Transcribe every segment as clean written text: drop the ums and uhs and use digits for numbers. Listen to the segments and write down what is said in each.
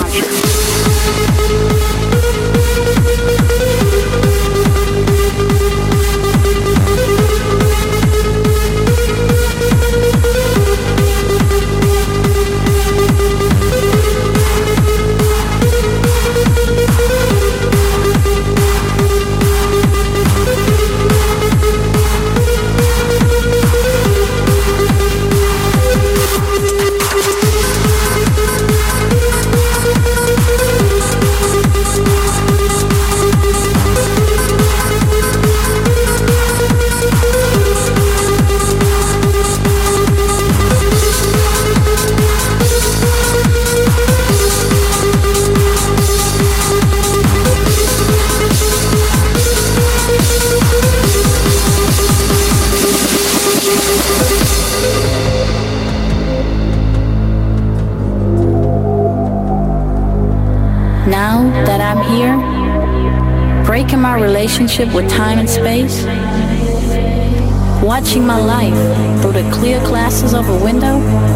Relationship with time and space, watching my life through the clear glasses of a window,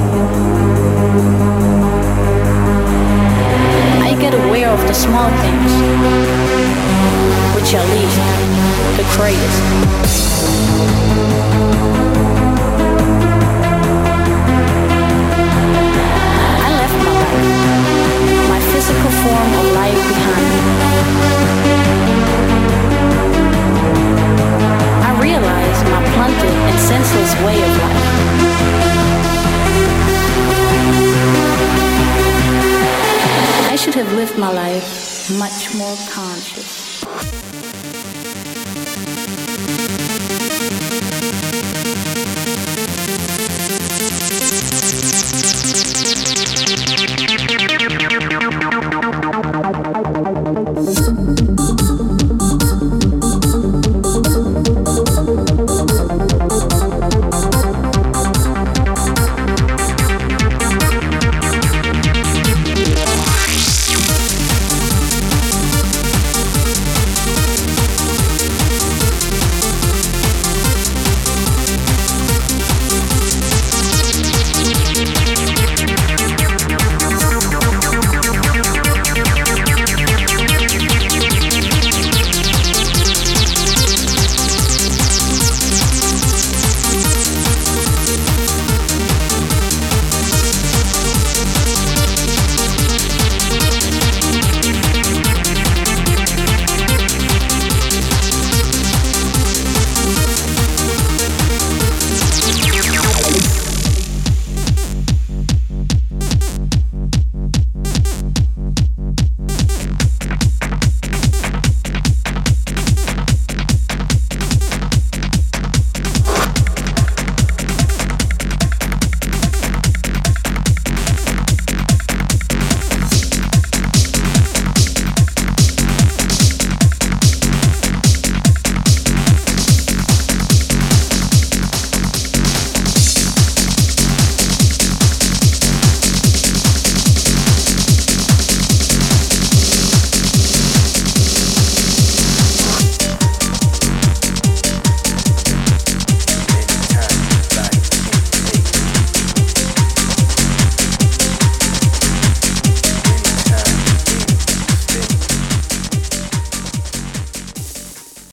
I get aware of the small things, which are least the greatest. I left my life, my physical form of life behind me. I realized my blunted and senseless way of life. I should have lived my life much more conscious.